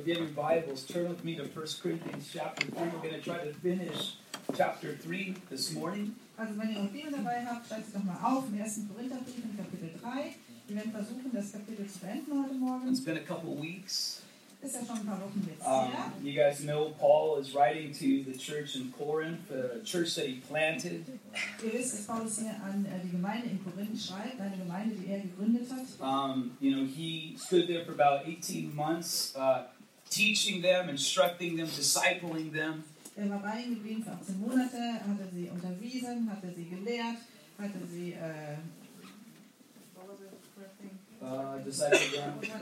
get your Bibles, turn with me to 1 Corinthians chapter 3. We're going to try to finish chapter 3 this morning. Also wenn ihr eure Bibel dabei habt, schreibt sie doch mal auf im 1. Korintherbrief in Kapitel 3. Wir werden versuchen, das Kapitel zu beenden heute Morgen. It's been a couple weeks. Ist ja schon ein paar Wochen jetzt her. You guys know Paul is writing to the church in Corinth, a church that he planted. Ihr wisst, dass Paulus hier an die Gemeinde in Korinth schreibt, eine Gemeinde, die er gegründet hat. He stood there for about 18 months, teaching them, instructing them, discipling them. Er war bei ihnen geblieben für 18 Monate, hatte sie unterwiesen, hatte sie gelehrt, hatte sie Discipled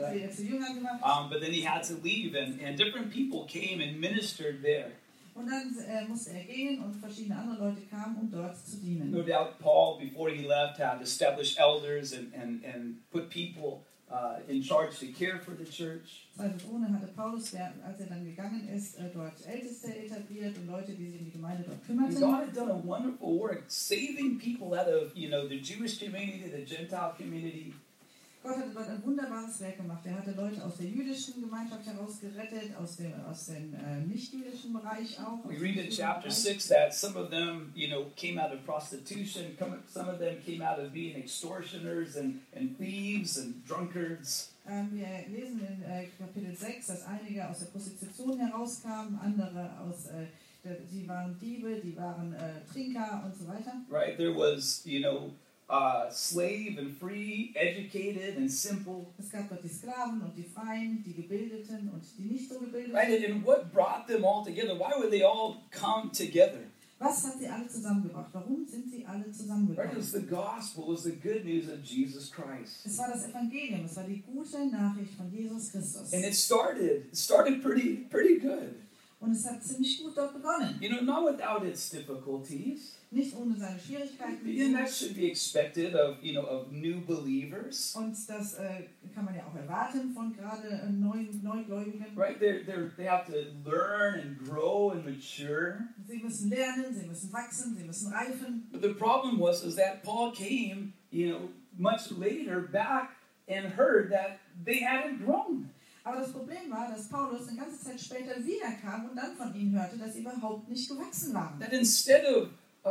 them. But then he had to leave, and different people came and ministered there. Und dann musste er gehen und verschiedene andere Leute kamen, um dort zu dienen. No doubt Paul, before he left, had established elders and put people in charge to care for the church. Zweifelsohne hatte Paulus, als er dann gegangen ist, dort Älteste etabliert und Leute, die sich um die Gemeinde dort kümmerten. God had done a wonderful work, saving people out of, the Jewish community, the Gentile community. Gott hatte dort ein wunderbares Werk gemacht. Er hatte Leute aus der jüdischen Gemeinschaft herausgerettet, aus dem nicht-jüdischen Bereich auch. We read in chapter 6 that some of them, came out of prostitution. Some of them came out of being extortioners and thieves and drunkards. Wir lesen in Kapitel 6, dass einige aus der Prostitution herauskamen, andere sie waren Diebe, die waren Trinker und so weiter. Right, there was, slave and free, educated and simple. Es gab dort die Sklaven und die Freien, die Gebildeten und die nicht so Gebildeten. Right, and what brought them all together? Why would they all come together? Was hat sie alle zusammengebracht? Warum sind sie alle zusammengebracht? Right, it was the gospel, it was the good news of Jesus Christ. Es war das Evangelium, es war die gute Nachricht von Jesus Christus. And it started pretty good. Und es hat ziemlich gut dort begonnen. Not without its difficulties. Nicht ohne seine Schwierigkeiten. And that should be expected of new believers. Und das kann man ja auch erwarten von gerade Neugläubigen. Right, they have to learn and grow and mature. Sie müssen lernen, sie müssen wachsen, sie müssen reifen. But the problem was that Paul came, much later back and heard that they hadn't grown. Aber das Problem war, dass Paulus eine ganze Zeit später wiederkam und dann von ihnen hörte, dass sie überhaupt nicht gewachsen waren. That instead of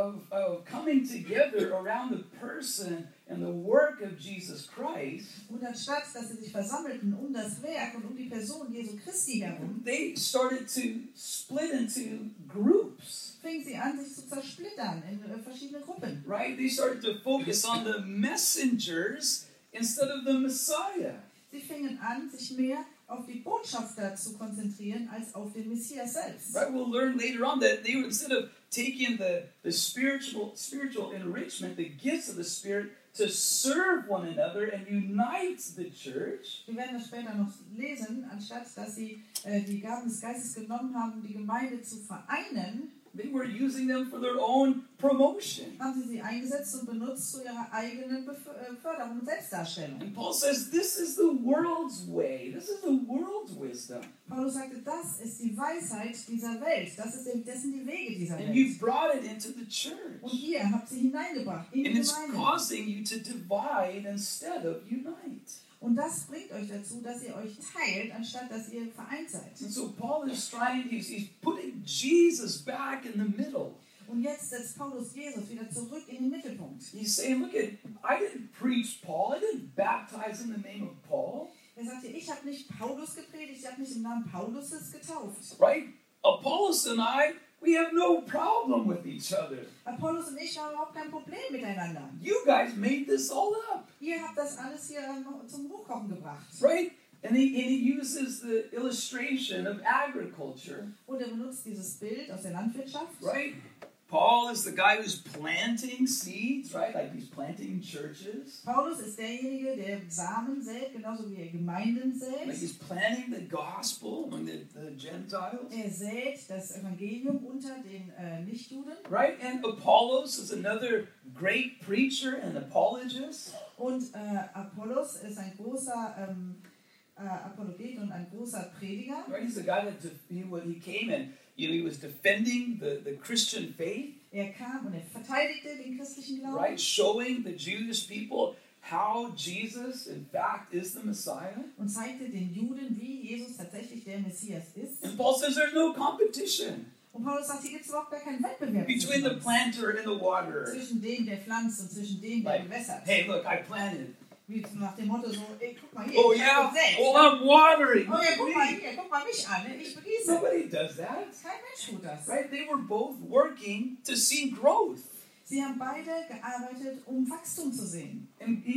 coming together around the person and the work of Jesus Christ, und anstatt, dass sie sich versammelten das Werk und die Person Jesu Christi herum, they started to split into groups. Fingen sie an, sich zu zersplittern in verschiedene Gruppen. Right? They started to focus on the messengers instead of the Messiah. Sie fingen an, sich mehr auf die Botschafter zu konzentrieren als auf den Messias selbst. Right, we'll learn later on that they were, instead of taking the spiritual enrichment, the gifts of the Spirit, to serve one another and unite the church. Wir werden das später noch lesen, anstatt dass sie die Gaben des Geistes genommen haben, die Gemeinde zu vereinen. They were using them for their own promotion. Haben sie eingesetzt und benutzt zu ihrer eigenen Förderung und Selbstdarstellung. And Paul says, this is the world's way. This is the world's wisdom. Paulus sagte, das ist die Weisheit dieser Welt. Das sind die Wege dieser Welt. And you've brought it into the church. Und ihr habt sie hineingebracht in die And it's Gemeinde. causing you to divide instead of unite. Und das bringt euch dazu, dass ihr euch teilt, anstatt dass ihr vereint seid. And so Paul is he's putting Jesus back in the middle. Und jetzt setzt Paulus Jesus wieder zurück in den Mittelpunkt. He's saying, look, I didn't preach Paul. I didn't baptize in the name of Paul. Er sagte, ich habe nicht Paulus gepredigt, ich habe nicht im Namen Pauluses getauft. Right? Apollos and I, we have no problem with each other. Apollos und ich haben überhaupt kein Problem miteinander. You guys made this all up. Ihr habt das alles hier zum Hochkochen gebracht. Right? And he uses the illustration of agriculture. Und er benutzt dieses Bild aus der Landwirtschaft. Right? Paul is the guy who's planting seeds, right? Like he's planting churches. Paulus ist derjenige, der Samen sät, genauso wie er Gemeinden sät. Like he's planting the gospel among the Gentiles. Er sät das Evangelium unter den Nichtjuden. Right? And Apollos is another great preacher and apologist. Und Apollos ist ein großer Apologet und ein großer Prediger. Right? He's the guy he came in. He was defending the Christian faith. Er kam und er verteidigte den christlichen Glauben. Right? Showing the Jewish people how Jesus, in fact, is the Messiah. Und zeigte den Juden, wie Jesus tatsächlich der Messias ist. And Paul says there's no competition Und Paulus sagt, hier gibt es überhaupt gar keinen Wettbewerb between the zwischen uns. planter and the waterer. Zwischen dem, der pflanzt und zwischen dem, der Like, bewässert. hey, look, I planted. Wie nach dem Motto so, ey, guck mal hier, Oh ich hab yeah, gesät. oh I'm watering. Oh ja, Look guck at mal me. hier, guck mal mich an, ich begieße. Nobody does that, Kein Mensch tut das. right? They were both working to see growth. Sie haben beide gearbeitet, um Wachstum zu sehen.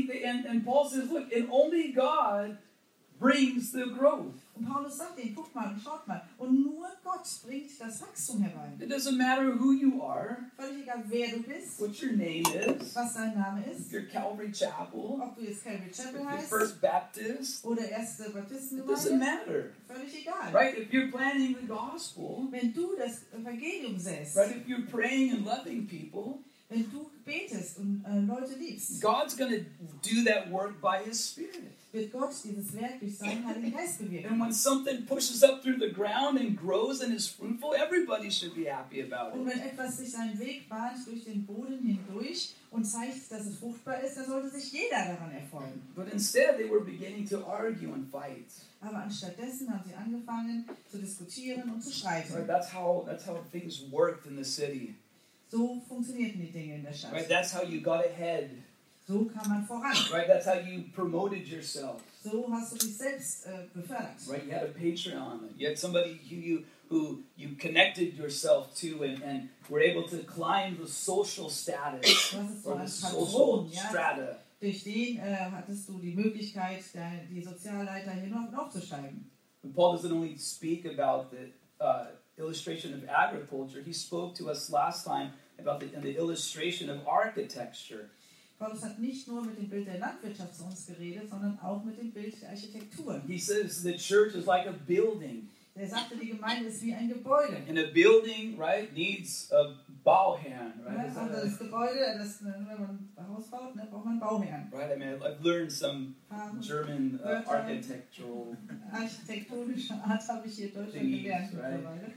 And Paul says, look, and only God brings the growth. Und Paulus sagt ihnen, guckt mal, schaut mal. Und nur Gott bringt das Wachstum herbei. It doesn't matter who you are, Völlig egal, wer du bist, what your name is, was dein Name if ist, you're Calvary Chapel, ob du jetzt Calvary Chapel if you're heißt First Baptist, oder Erste it doesn't Baptistengemeinde, matter, völlig egal. right? If you're planting the gospel, Wenn du das Evangelium säst, right? If you're praying and loving people, wenn du betest und Leute liebst, God's going to do that work by His Spirit. wird Gott dieses Werk durch seinen Heiligen Geist bewirken. And when something pushes up through the ground and grows and is fruitful, everybody should be happy about Und it. wenn etwas sich seinen Weg bahnt durch den Boden hindurch und zeigt, dass es fruchtbar ist, dann sollte sich jeder daran erfreuen. But instead, they were beginning to argue and fight. Aber anstattdessen haben sie angefangen zu diskutieren und zu streiten. Right? That's how things worked in the city. So funktionierten die Dinge in der Stadt. Right? That's how you got ahead. So kam man voran. Right? That's how you promoted yourself. So hast du dich selbst befördert. Right? You had a Patreon. You had somebody who you connected yourself to and were able to climb the social status Du hattest so or the einen social Patron, ja? strata. Durch den hattest du die Möglichkeit, die Sozialleiter hier noch aufzusteigen. And Paul doesn't only speak about the illustration of agriculture. He spoke to us last time about the illustration of architecture. Paulus hat nicht nur mit dem Bild der Landwirtschaft zu uns geredet, sondern auch mit dem Bild der Architektur. He says the church is like a building. Er sagte, die Gemeinde ist wie ein Gebäude. And a building, right, needs a Bauherrn, Ja, right? also das Gebäude, wenn man ein Haus baut, ne, braucht man einen Bauherrn. Right, I mean, I've learned some German Wörter. architectural. Architektonische Art habe ich hier in Deutschland Thingies, gelernt right? mittlerweile.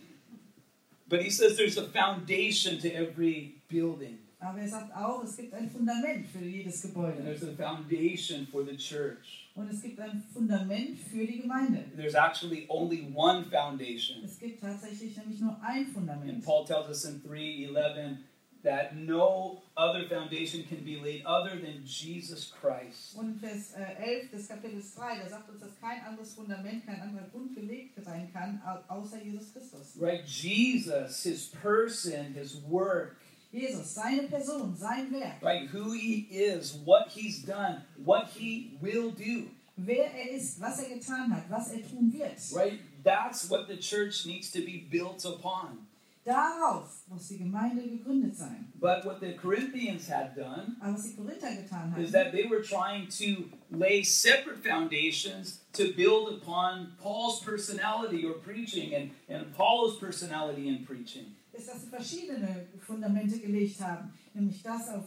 But he says there's a foundation to every building. Aber er sagt auch, es gibt ein Fundament für jedes And Gebäude. there's a foundation for the church. Und es gibt ein Fundament für die Gemeinde. There's actually only one foundation. Es gibt tatsächlich nämlich nur ein And Fundament. Paul tells us in 3:11 that no other foundation can be laid other than Jesus Christ. Und Vers 11 des Kapitels 3, da sagt uns, dass kein anderes Fundament, kein anderer Grund gelegt sein kann, außer Jesus Christus. Right? Jesus, his person, his work, Jesus, seine Person, sein Werk, right? Who he is, what he's done, what he will do. wer er ist, was er getan hat, was er tun wird. Right? That's what the church needs to be built upon. Darauf muss die Gemeinde gegründet sein. But what the Corinthians had done Aber was die Korinther getan is haben, that they were trying to lay separate foundations to build upon Paul's personality or preaching and Apollo's personality in preaching. ist, dass sie verschiedene Fundamente gelegt haben. Nämlich das auf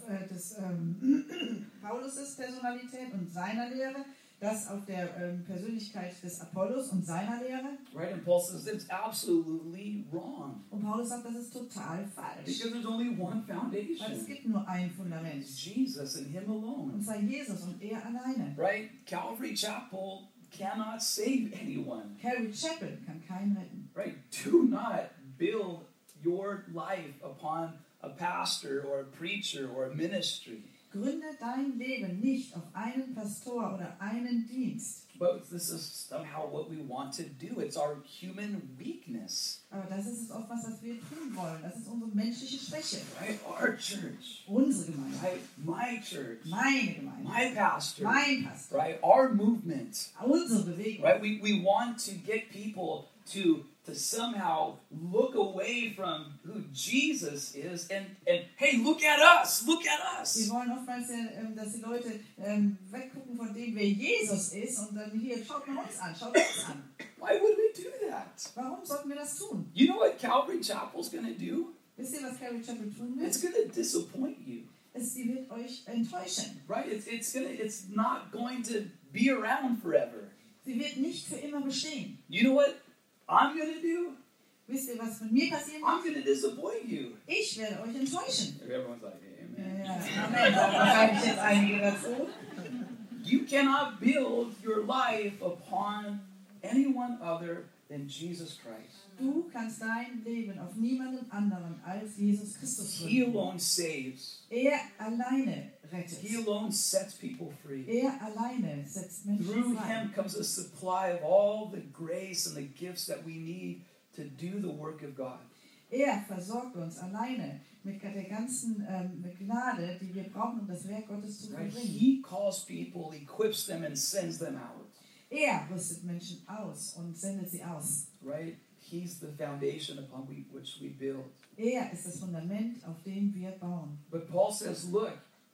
Paulus' Personalität und seiner Lehre, das auf der Persönlichkeit des Apollos und seiner Lehre. Right? And Paul says it's absolutely wrong. Und Paulus sagt, das ist total falsch. Because there's only one Weil es foundation. gibt nur ein Fundament. It's Jesus and him Und alone. zwar Jesus und er alleine. Right? Calvary Chapel cannot save anyone. Calvary Chapel kann keinen retten. Right? Do not build your life upon a pastor or a preacher or a ministry. Gründe dein Leben nicht auf einen Pastor oder einen Dienst. But this is somehow what we want to do. It's our human weakness. Aber das ist es oft was wir tun wollen. Das ist unsere menschliche Schwäche. Right? Our church. Unsere Gemeinde. Right? My church. Meine Gemeinde. My pastor. Mein Pastor. Right? Our movement. Unsere Bewegung. Right? We want to get people to somehow look away from who Jesus is and hey, look at us, look at Wir us. wollen oftmals, dass die Leute weggucken von dem, wer Jesus ist und dann hier, schaut mal uns an, schaut uns an. Why would we do that? Warum sollten wir das tun? You know what Calvary Chapel's going to do? Wisst ihr, was Calvary Chapel tun It's wird? going to disappoint you. Sie wird euch enttäuschen. Right? It's not going to be around forever. Sie wird nicht für immer bestehen. You know what I'm going to do? Wisst ihr, was mit mir passieren I'm wird? going to disappoint you. Ich werde euch enttäuschen. Everyone's like, amen. Ja, Amen. Da schreibe ich jetzt einige dazu. You cannot build your life upon anyone other than Jesus Christ. Du kannst dein Leben auf niemanden anderen als Jesus Christus He gründen. alone saves. Er alleine rettet. He alone sets people free. Er alleine setzt Menschen Through frei. him comes a supply of all the grace and the gifts that we need to do the work of God. Er versorgt uns alleine mit der ganzen Gnade, die wir brauchen, um das Werk Gottes zu Right? vollbringen. He calls people, equips them, and sends them out. Er rüstet Menschen aus und sendet sie aus. Right? He's the foundation upon which we build. Er ist das Fundament, auf dem wir bauen. But Paul says, look,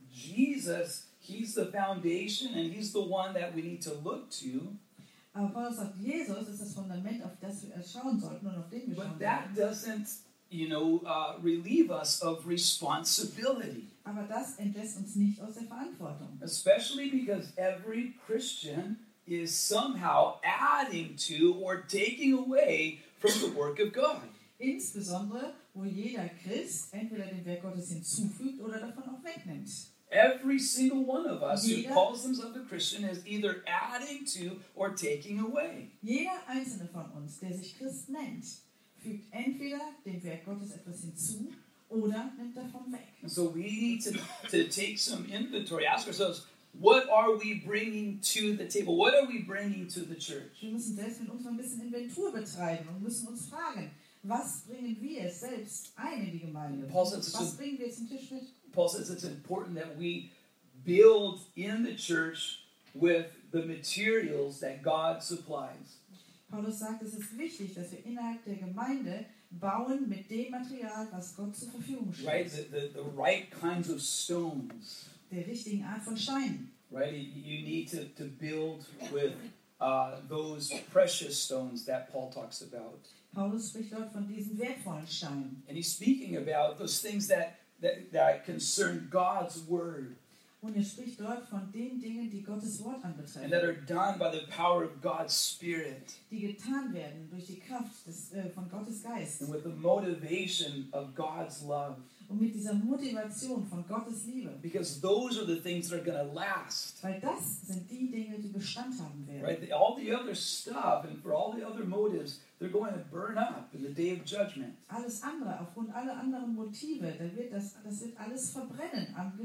Jesus, he's the foundation and he's the one that we need to look to. Aber Paulus sagt, Jesus ist das Fundament, auf das wir schauen sollten und auf den wir schauen But that sollten. doesn't, relieve us of responsibility. Aber das entlässt uns nicht aus der Verantwortung. Especially because every Christian is somehow adding to or taking away from the work of God. Insbesondere, wo jeder Christ entweder dem Werk Gottes hinzufügt oder davon auch wegnimmt. Every single one of us who Jeder- calls themselves a Christian is either adding to or taking away. Jeder einzelne von uns, der sich Christ nennt, fügt entweder dem Werk Gottes etwas hinzu oder nimmt davon weg. And so we need to take some inventory, ask ourselves, what are we bringing to the table? What are we bringing to the church? Wir müssen selbst mit uns mal ein bisschen Inventur betreiben und müssen uns fragen, was bringen wir selbst ein in die Gemeinde? Paul says it's Was bringen wir zum Tisch mit? Paul says it's important that we build in the church with the materials that God supplies. Paulus sagt, es ist wichtig, dass wir innerhalb der Gemeinde bauen mit dem Material, was Gott zur Verfügung Right? stellt. The right kinds of stones. Der richtigen Art von Steinen. Right? You need to build with those precious stones that Paul talks about. Paulus spricht dort von diesen wertvollen Steinen. And he's speaking about those things that concern God's word Und er spricht dort von den Dingen, die Gottes Wort and anbetreffen, that are done by the power of God's Spirit die getan werden durch die Kraft von Gottes Geist and with the motivation of God's love. und mit dieser Motivation von Gottes Liebe. Because those are the things that are going to last. Weil das sind die Dinge, die Bestand haben werden. Right? All the other stuff and for all the other motives, they're going to burn up in the day of judgment. Alles andere, aufgrund aller anderen Motive, das wird alles verbrennen am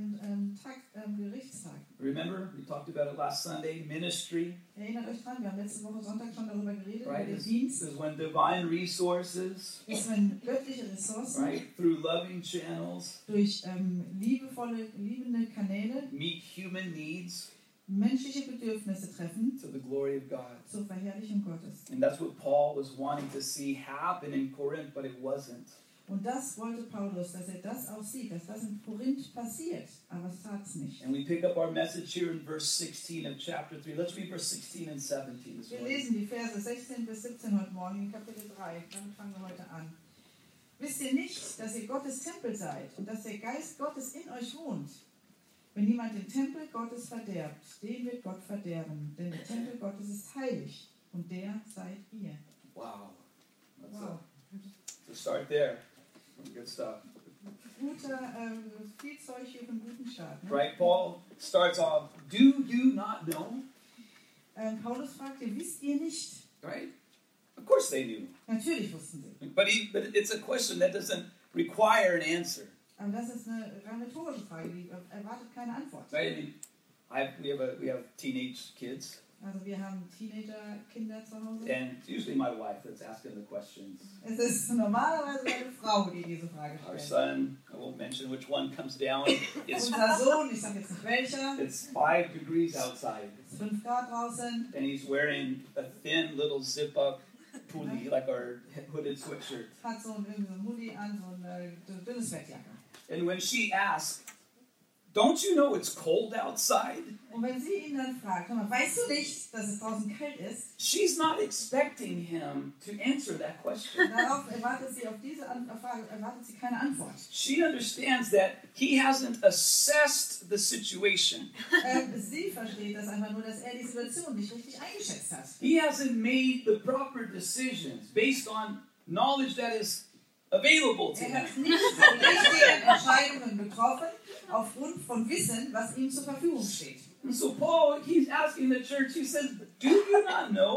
Gerichtstag. Remember, we talked about it last Sunday, ministry, Erinnert euch dran, wir haben letzte Woche Sonntag schon darüber geredet, right? über den This Dienst. is when divine resources, Das sind göttliche Ressourcen right, through loving channels, durch liebende Kanäle meet human needs menschliche Bedürfnisse treffen to the glory of God. zur Verherrlichung Gottes. And that's what Paul was wanting to see happen in Corinth, but it wasn't. Und das wollte Paulus, dass er das auch sieht, dass das in Korinth passiert, aber es tat es nicht. And we pick up our message here in verse 16 of chapter 3. Let's read verse 16 and 17 this Wir morning. lesen die Verse 16 bis 17 heute Morgen in Kapitel 3. Damit fangen wir heute an. Wisst ihr nicht, dass ihr Gottes Tempel seid und dass der Geist Gottes in euch wohnt? Wenn jemand den Tempel Gottes verderbt, den wird Gott verderben, denn der Tempel Gottes ist heilig und der seid ihr. Wow. Let's Wow. to start there. Good stuff. Viel Zeug hier von guten Start. Ne? Right? Paul starts off, do you not know? Paulus fragte, wisst ihr nicht? Right? Of course they knew. Natürlich wussten sie. But it's a question that doesn't require an answer. Aber das ist eine rein rhetorische Frage, die erwartet keine Antwort. Right? I mean, we have teenage kids, Also wir haben Teenager-Kinder zu Hause. and it's usually my wife that's asking the questions. Es ist normalerweise eine Frau, die diese Frage Our stellt. son, I won't mention which one, comes down. Unser Sohn, ich sage jetzt nicht welcher, It's 5 degrees outside, es ist 5 Grad draußen, and he's wearing a thin little zip-up pulli, like our hooded sweatshirt. hat so ein Hoodie an, so eine dünne Sweatjacke. And when she asks, don't you know it's cold outside? Und wenn sie ihn dann fragt, hör mal, weißt du nicht, dass es draußen kalt ist? She's not expecting him to answer that question. Darauf erwartet sie auf diese Frage keine Antwort. She understands that he hasn't assessed the situation. Sie versteht das einfach nur, dass er die Situation nicht richtig eingeschätzt hat. He hasn't made the proper decisions based on knowledge that is available to Er him. hat nicht die richtigen Entscheidungen getroffen, aufgrund von Wissen, was ihm zur Verfügung steht. And so Paul, he's asking the church, he says, do you not know?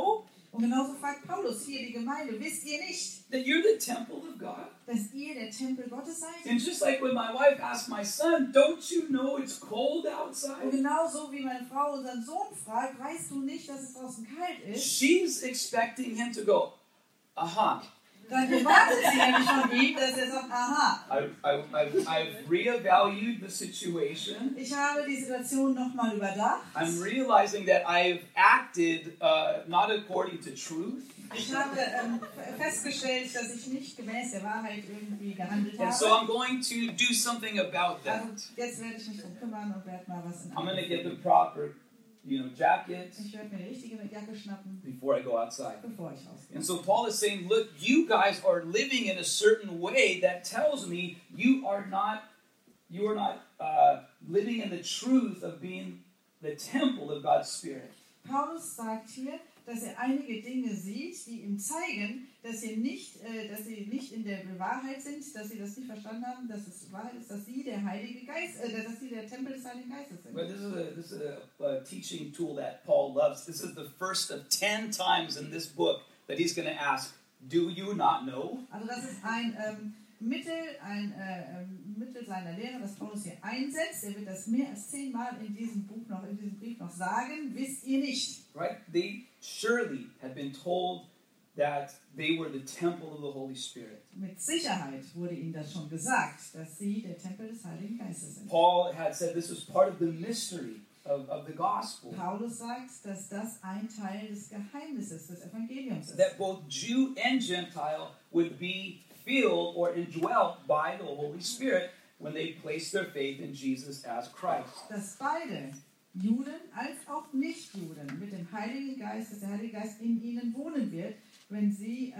Und genauso fragt Paulus hier die Gemeinde, wisst ihr nicht, that you're the temple of God? dass ihr der Tempel Gottes seid? And just like when my wife asked my son, don't you know it's cold Und outside? genauso wie meine Frau unseren Sohn fragt, weißt du nicht, dass es draußen kalt ist? She's expecting him to go, aha. Dann erwartet sie nämlich von ihm, dass er sagt, aha, I've reevaluated the situation. ich habe die Situation nochmal überdacht. I'm realizing that I've acted not according to truth. Ich habe festgestellt, dass ich nicht gemäß der Wahrheit irgendwie gehandelt And so habe. I'm going to do something about that. Also jetzt werde ich mich darum kümmern und werde mal was in I'm going to get the Angriff proper, jacket nehmen. Ich werde mir die richtige Jacke schnappen, before I go outside. bevor ich rausgehe. And so Paul is saying, look, you guys are living in a certain way that tells me you are not living in the truth of being the temple of God's Spirit. Paulus sagt hier, dass er einige Dinge sieht, die ihm zeigen, dass sie nicht in der Wahrheit sind, dass sie das nicht verstanden haben, dass es Wahrheit ist, dass sie der Heilige Geist, dass sie der Tempel des Heiligen Geistes sind. But this is a teaching tool that Paul loves. This is the first of 10 times in this book that he's going to ask, do you not know? Also das ist ein Mittel seiner Lehre, das Paulus hier einsetzt. Er wird das mehr als 10 Mal in diesem Brief noch sagen, wisst ihr nicht. Right? They surely had been told that they were the temple of the Holy Spirit. Mit Sicherheit wurde ihnen das schon gesagt, dass sie der Tempel des Heiligen Geistes sind. Paul had said this was part of the mystery of the gospel. Paulus sagt, dass das ein Teil des Geheimnisses des Evangeliums ist. That both Jew and Gentile would be filled or indwelt by the Holy Spirit when they place their faith in Jesus as Christ. Dass beide, Juden als auch Nichtjuden, mit dem Heiligen Geist, dass der Heilige Geist in ihnen wohnen wird, wenn sie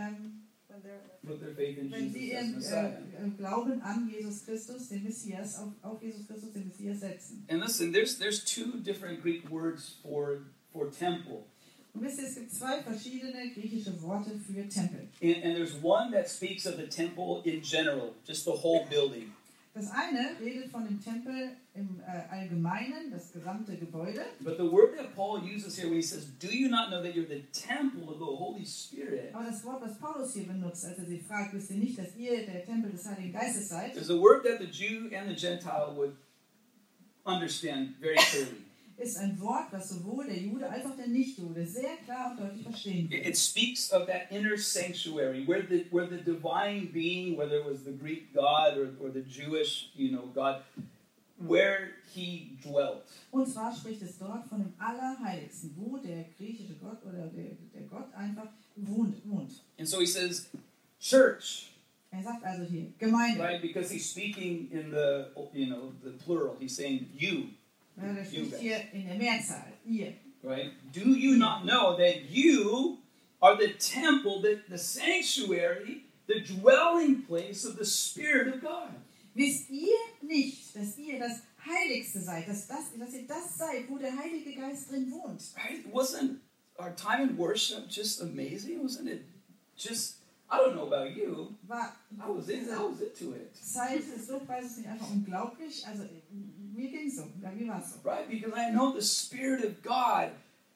Put their faith in wenn sie Jesus as ihren Messiah. Glauben an Jesus Christus, den Messias, auf Jesus Christus, den Messias setzen. And listen, there's 2 different Greek words for temple. Und wisst ihr, es gibt 2 verschiedene griechische Worte für Tempel. And there's one that speaks of the temple in general, just the whole building. Das eine redet von dem Tempel im Allgemeinen, das gesamte Gebäude. But the word that Paul uses here when he says, do you not know that you're the temple of the Holy Spirit? Aber das Wort, was Paulus hier benutzt, als er sie fragt, wisst ihr nicht, dass ihr der Tempel des Heiligen Geistes seid, There's a word that the Jew and the Gentile would understand very clearly. ist ein Wort, was sowohl der Jude als auch der Nichtjude sehr klar und deutlich verstehen wird. It speaks of that inner sanctuary where the divine being, whether it was the Greek God or the Jewish, God, where he dwelt. Und zwar spricht es dort von dem Allerheiligsten, wo der griechische Gott oder der Gott einfach wohnt. And so he says, church, Er sagt also hier, Gemeinde. right? Because he's speaking in the plural. He's saying you, Ja, der spricht hier in der Mehrzahl, ihr. right? Do you not know that you are the temple, the sanctuary, the dwelling place of the Spirit of God? Wisst ihr nicht, dass ihr das Heiligste seid, dass ihr das seid, wo der Heilige Geist drin wohnt? Right? Wasn't our time in worship just amazing? Wasn't it just, I don't know about you, War I was into it. Zeit des Lobpreises nicht einfach unglaublich? Also mir ging es so, ja, wie war es so? Right? Because I know the Spirit of God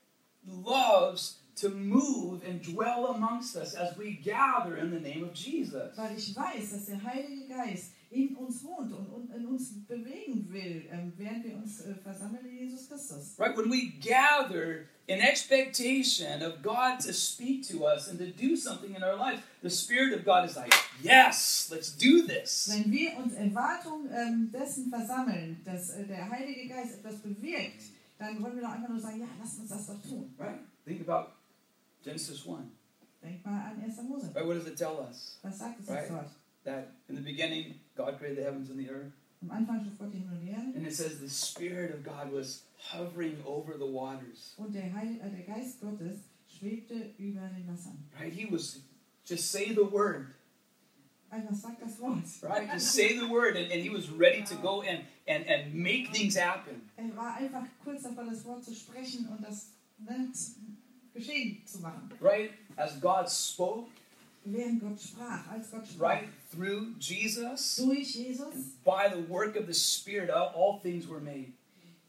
loves to move and dwell amongst us as we gather in the name of Jesus. Weil ich weiß, dass der Heilige Geist in uns wohnt und in uns bewegen will, während wir uns versammeln in Jesus Christus. Right? When we gather in expectation of God to speak to us and to do something in our lives, the Spirit of God is like, yes, let's do this. Wenn wir uns Erwartung dessen versammeln, dass der Heilige Geist etwas bewirkt, dann wollen wir doch einfach nur sagen, ja, lass uns das doch tun. Right? Think about Genesis 1. Denk mal an 1. Mose. Right? What does it tell us? Was sagt es Right. uns dort? That in the beginning, God created the heavens and the earth. Am Anfang schuf Gott die Himmel und die Erde. And it says the Spirit of God was hovering over the waters. Und der Geist Gottes schwebte über den Wassern. Right? He was, just say the word. Einfach sagt das Wort. Right? Just say the word. And he was ready to go and make things happen. Er war einfach kurz davor, das Wort zu sprechen und das geschehen zu machen. Right? As God spoke, Während Gott sprach, als Gott sprach. right? Through Jesus, Durch Jesus, by the work of the Spirit, all things were made.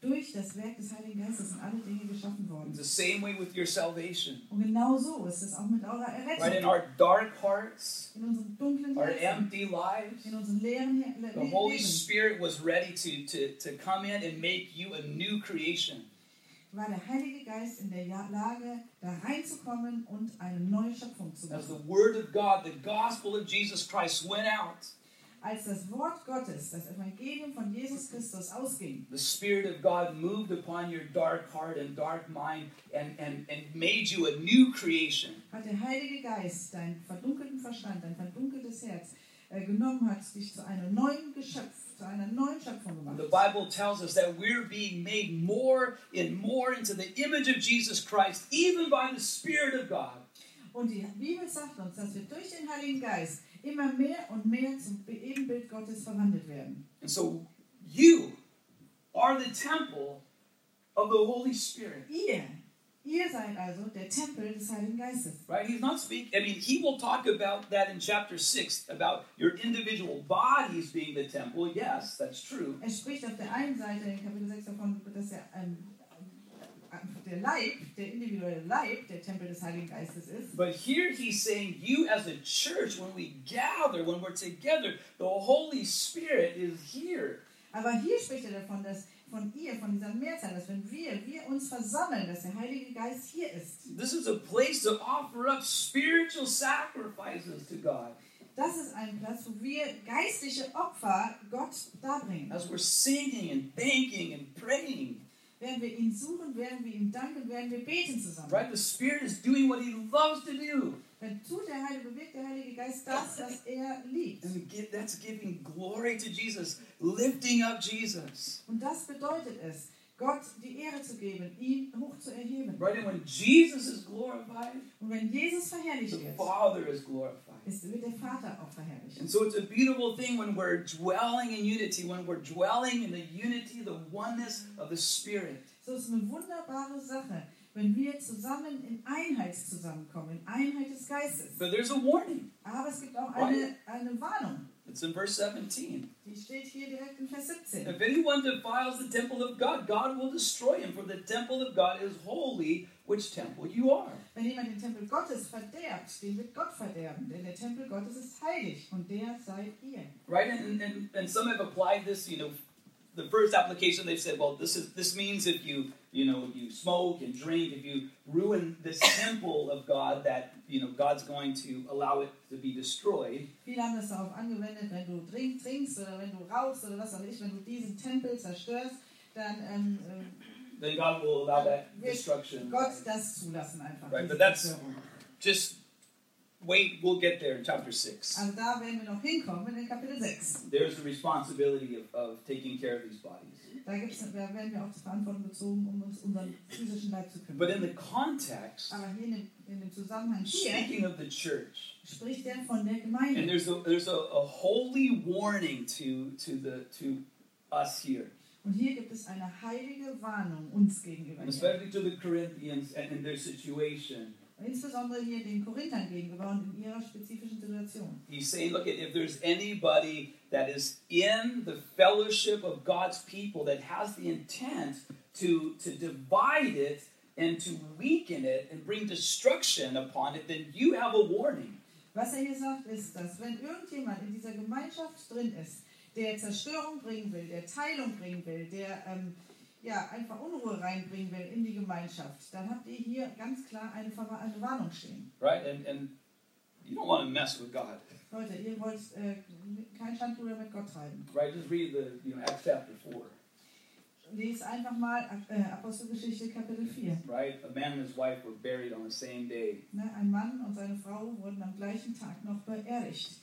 durch das Werk des Heiligen Geistes sind alle Dinge geschaffen worden. It's the same way with your salvation. Und genau so ist es auch mit eurer Right, in Errettung. our dark hearts, In unseren dunklen our Herzen, empty lives, in unseren leeren the Holy Leben, Spirit was ready to come in and make you a new creation. war der Heilige Geist in der Lage, da reinzukommen und eine neue Schöpfung zu As machen. the Word of God, the gospel of Jesus Christ went out, Als das Wort Gottes, das Evangelium von Jesus Christus ausging, the Spirit of God moved upon your dark heart and dark mind and made you a new creation. hat der Heilige Geist deinen verdunkelten Verstand, dein verdunkeltes Herz genommen, hat dich zu einem neuen Geschöpf, zu einer neuen Schöpfung gemacht. The Bible tells us that we're being made more and more into the image of Jesus Christ, even by the Spirit of God. Und die Bibel sagt uns, dass wir durch den Heiligen Geist immer mehr und mehr zum Ebenbild Gottes verwandelt werden. And so you are the temple of the Holy Spirit. Ihr seid also der Tempel des Heiligen Geistes. Right? He's not speaking, he will talk about that in chapter 6, about your individual bodies being the temple. Yes, that's true. Spricht auf der einen Seite in Kapitel 6 davon, dass der Leib, der individuelle Leib, der Tempel des Heiligen Geistes ist. But here he's saying you as a church, when we gather, when we're together, the Holy Spirit is here. Aber hier spricht er davon, dass von dieser Mehrzahl, dass wenn wir uns versammeln, dass der Heilige Geist hier ist. This is a place to offer up spiritual sacrifices to God. Das ist ein Platz, wo wir geistliche Opfer Gott darbringen. As we're singing and thanking and praying. Während wir ihn suchen, während wir ihm danken, während wir beten zusammen. Right? The Spirit is doing what he loves to do. Dann bewirkt der Heilige Geist das, was er liebt. And that's giving glory to Jesus, lifting up Jesus. Und das bedeutet es, Gott die Ehre zu geben, ihn hoch zu erheben. Right? And when Jesus is glorified, Und wenn Jesus verherrlicht the wird, Father is glorified. wird der Vater auch verherrlicht. And so it's a beautiful thing when we're dwelling in unity, when we're dwelling in the unity, the oneness of the Spirit. So ist eine wunderbare Sache, wenn wir zusammen in Einheit zusammenkommen, in Einheit des Geistes. But there's a warning. Aber es gibt auch eine Warnung. It's in verse 17. Die steht hier direkt in Vers 17. If anyone defiles the temple of God, God will destroy him, for the temple of God is holy, which temple you are. Wenn jemand den Tempel Gottes verderbt, den wird Gott verderben, denn der Tempel Gottes ist heilig und der seid ihr. Right? And some have applied this, the first application they've said, well, this means if you smoke and drink, if you ruin this temple of God, that God's going to allow it to be destroyed. Viele haben das darauf angewendet, wenn du trinkst oder wenn du rauchst oder was auch immer, wenn du diesen Tempel zerstörst, dann Then God will allow that destruction. Gott das zulassen einfach. Right, diese but that's Zerstörung. just wait. We'll get there in chapter 6. Also da werden wir noch hinkommen in Kapitel 6. There's the responsibility of taking care of these bodies. Da werden wir auch zur Verantwortung bezogen, um uns unseren physischen Leib zu kümmern. But in the context, Aber hier in dem Zusammenhang hier speaking of the church, spricht er von der and Gemeinde. there's a holy warning to us here, Und hier gibt es eine heilige Warnung uns gegenüber. and especially to the Corinthians and in their situation. Insbesondere hier den Korinthern gegenüber und in ihrer spezifischen Situation. He's saying, look, if there's anybody that is in the fellowship of God's people that has the intent to divide it and to weaken it and bring destruction upon it, then you have a warning. Was er hier sagt, ist, dass wenn irgendjemand in dieser Gemeinschaft drin ist, der Zerstörung bringen will, der Teilung bringen will, der einfach Unruhe reinbringen will in die Gemeinschaft, dann habt ihr hier ganz klar eine Warnung stehen. Right? And you don't want to mess with God. Leute, ihr wollt kein Schandluder mit Gott treiben. Right? Just read Acts chapter 4. Lest einfach mal Apostelgeschichte Kapitel 4. Right? A man and his wife were buried on the same day. Ne, ein Mann und seine Frau wurden am gleichen Tag noch beerdigt.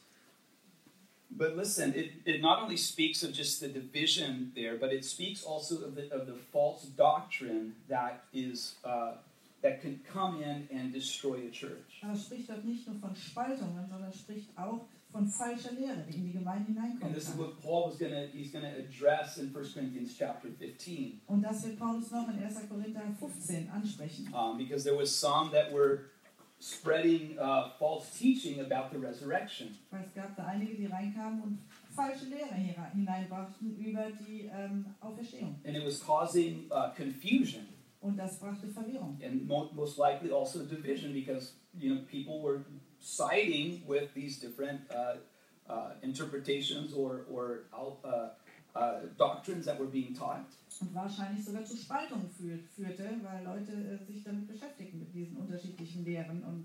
But listen, it not only speaks of just the division there, but it speaks also of the false doctrine that is that can come in and destroy a church. Aber es spricht dort nicht nur von Spaltungen, sondern spricht auch von falscher Lehre, die in die Gemeinde hineinkommt. And this is what Paul he's going to address in 1 Corinthians chapter 15. Und das wird Paulus noch in 1. Korinther 15 ansprechen. Because there was some that were spreading false teaching about the resurrection. Weil es gab da einige, die reinkamen und falsche Lehre hineinbrachten über die Auferstehung. And it was causing confusion. Und das brachte Verwirrung. And most likely also division, because people were siding with these different interpretations or doctrines that were being taught. Und wahrscheinlich sogar zu Spaltung führte, weil Leute sich damit beschäftigten, mit diesen unterschiedlichen Lehren und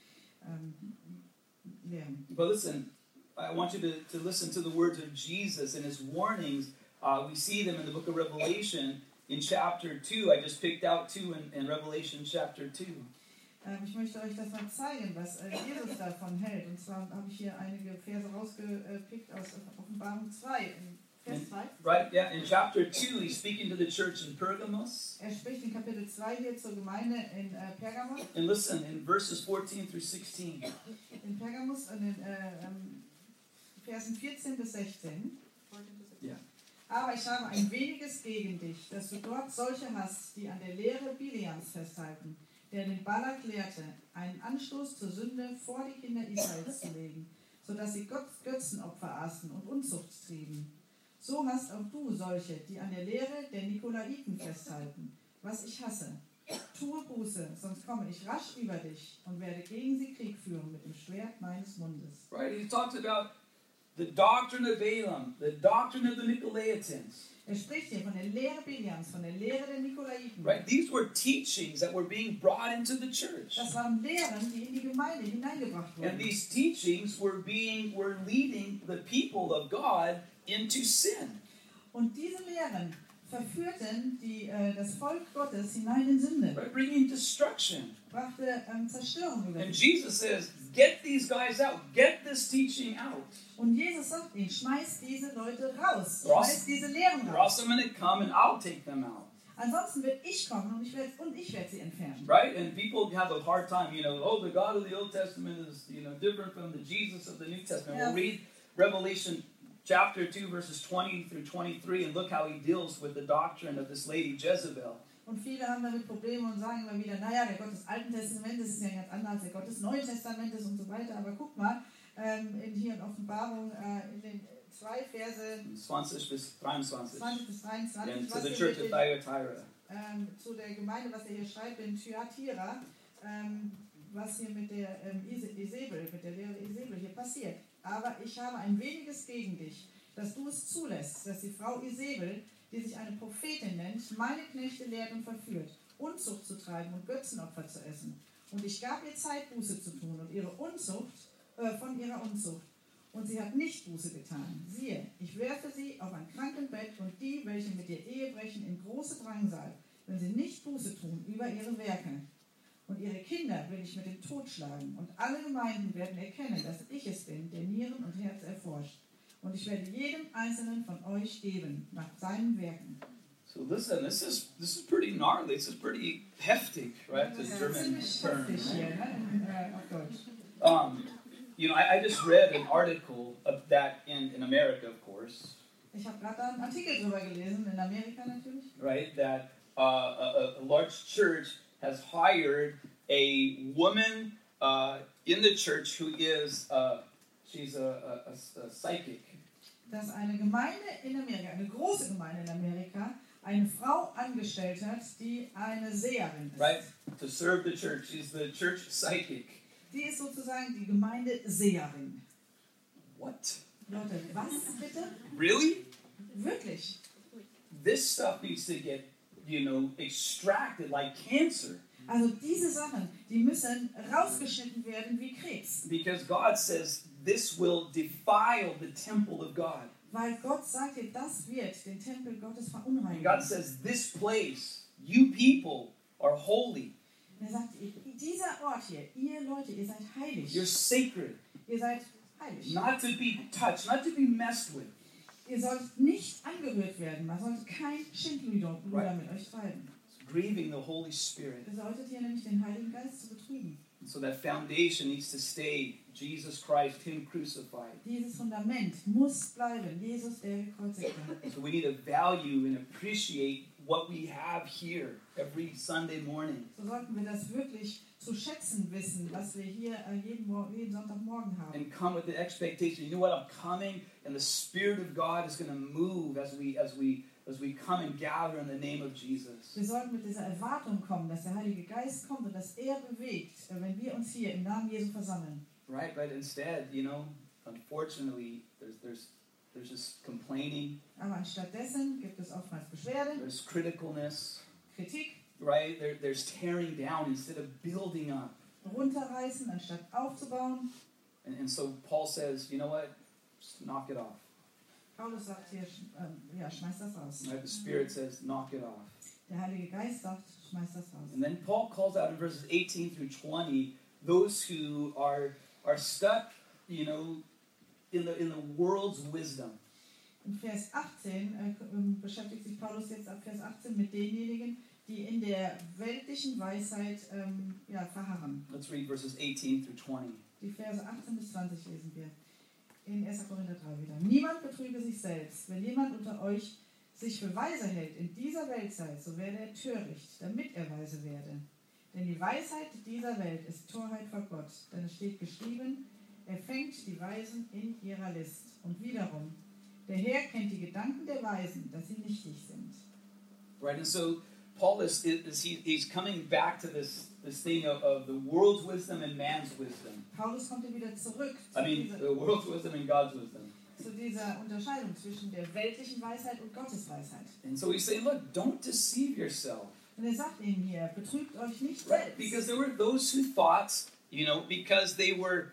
Lehren. But listen, I want you to listen to the words of Jesus and his warnings. We see them in the book of Revelation in chapter 2. I just picked out 2 in Revelation chapter 2. Ich möchte euch das mal zeigen, was Jesus davon hält. Und zwar habe ich hier einige Verse rausgepickt aus Offenbarung 2, Vers 2. Right, yeah, in chapter 2, he's speaking to the church in Pergamos. Spricht in Kapitel 2 hier zur Gemeinde in Pergamos. And listen, in verses 14 through 16. In Pergamos, in den Versen 14 bis 16. Yeah. Aber ich habe ein weniges gegen dich, dass du dort solche hast, die an der Lehre Bileams festhalten, der den Balak lehrte, einen Anstoß zur Sünde vor die Kinder Israels zu legen, sodass sie Götzenopfer aßen und Unzucht trieben. So hast auch du solche, die an der Lehre der Nikolaiten festhalten, was ich hasse. Tue Buße, sonst komme ich rasch über dich und werde gegen sie Krieg führen mit dem Schwert meines Mundes. Right, he talks about the doctrine of Balaam, the doctrine of the Nicolaitans. Spricht hier von der Lehre Bileams, von der Lehre der Nikolaiten. Right, these were teachings that were being brought into the church. Das waren Lehren, die in die Gemeinde hineingebracht wurden. And these teachings were leading the people of God into sin. Und diese Lehren verführten das Volk Gottes hinein in Sünde. Right, bringing destruction. Brachte Zerstörung über And sie. Jesus says, get these guys out. Get this teaching out. Und Jesus sagt ihnen, schmeißt diese Leute raus. Or Schmeißt diese Lehren Or raus. else I'm going to come and I'll take them out. Ansonsten werde ich kommen und ich werde sie entfernen. Right? And people have a hard time, oh, the God of the Old Testament is, different from the Jesus of the New Testament. Yeah. We'll read Revelation chapter 2, verses 20 through 23, and look how he deals with the doctrine of this lady Jezebel. Und viele haben damit Probleme und sagen immer wieder, naja, der Gott des Alten Testamentes ist ja ganz anders als der Gott des Neuen Testamentes und so weiter. Aber guck mal, hier in Offenbarung, in den 2 Verse 20 bis 23. 20 bis 23, And to was the hier church mit of den, Thyatira. zu der Gemeinde, was er hier schreibt, in Thyatira, was hier mit der Isabel, mit der Lehre Isabel hier passiert. Aber ich habe ein weniges gegen dich, dass du es zulässt, dass die Frau Isabel, die sich eine Prophetin nennt, meine Knechte lehrt und verführt, Unzucht zu treiben und Götzenopfer zu essen. Und ich gab ihr Zeit, Buße zu tun und ihre Unzucht, von ihrer Unzucht. Und sie hat nicht Buße getan. Siehe, ich werfe sie auf ein Krankenbett und die, welche mit ihr Ehe brechen, in große Drangsal, wenn sie nicht Buße tun über ihre Werke. Und ihre Kinder will ich mit dem Tod schlagen. Und alle Gemeinden werden erkennen, dass ich es bin, der Nieren und Herz erforscht. Und ich werde jedem Einzelnen von euch geben, nach seinen Werken. So listen, this is pretty gnarly. This is pretty heftig, right? The German term. Heftig hier, ne? Auf Deutsch. I just read an article of that in America, of course, Ich habe gerade einen Artikel darüber gelesen, in Amerika natürlich. right? That a large church has hired a woman in the church who is she's a psychic. Dass eine Gemeinde in Amerika, eine große Gemeinde in Amerika, eine Frau angestellt hat, die eine Seherin ist. Right? To serve the church. She's the church psychic. Die ist sozusagen die Gemeindeseherin. What? Leute, was bitte? Really? Wirklich? This stuff needs to get, extracted like cancer. Also diese Sachen, die müssen rausgeschnitten werden wie Krebs. Because God says this will defile the temple of God. Weil Gott sagte, das wird den Tempel Gottes And verunreinigen. God says this place, you people, are holy. Er sagt, dieser Ort hier, ihr Leute, ihr seid heilig. You're sacred. Ihr seid heilig. Not to be touched, not to be messed with. Ihr sollt nicht angerührt werden. Man sollte kein Schindluder mit euch treiben. It's grieving the Holy Spirit. Ihr solltet hier nämlich den Heiligen Geist zu betrügen. So that foundation needs to stay Jesus Christ, Him crucified. Dieses Fundament muss bleiben. Jesus, der gekreuzigt wird. So we need to value and appreciate what we have here every Sunday morning. So sollten wir das wirklich zu schätzen wissen, was wir hier jeden Sonntagmorgen haben. And come with the expectation, you know what, I'm coming, and the Spirit of God is going to move as we come and gather in the name of Jesus. Wir sollten mit dieser Erwartung kommen, dass der Heilige Geist kommt und dass er bewegt, wenn wir uns hier im Namen Jesu versammeln. Right, but instead, unfortunately, there's just complaining. Aber anstattdessen gibt es oftmals Beschwerde, There's criticalness, Kritik, right? There's tearing down instead of building up. runterreißen, anstatt aufzubauen. And so Paul says, you know what? Just knock it off. Paulus sagt hier, schmeiß das raus. Right? The Spirit says, knock it off. Der Heilige Geist sagt, schmeiß das raus. And then Paul calls out in verses 18 through 20 those who are stuck, in the world's wisdom. In Vers 18 beschäftigt sich Paulus jetzt ab Vers 18 mit denjenigen, die in der weltlichen Weisheit verharren. Let's read verses 18 through 20. Die Verse 18 bis 20 lesen wir. In 1. Korinther 3 wieder. Niemand betrüge sich selbst. Wenn jemand unter euch sich für weise hält in dieser Weltzeit, so werde er töricht, damit er weise werde. Denn die Weisheit dieser Welt ist Torheit vor Gott. Denn es steht geschrieben, er fängt die Weisen in ihrer List. Und wiederum, der Herr kennt die Gedanken der Weisen, dass sie nichtig sind. Right, and so Paul he's coming back to this thing of the world's wisdom and man's wisdom. Paulus kommt hier wieder zurück The world's wisdom and God's wisdom. zu dieser Unterscheidung zwischen der weltlichen Weisheit und Gottes Weisheit. And so he's saying, look, don't deceive yourself. Und er sagt ihnen hier, betrügt euch nicht Right, selbst. because there were those who thought, because they were,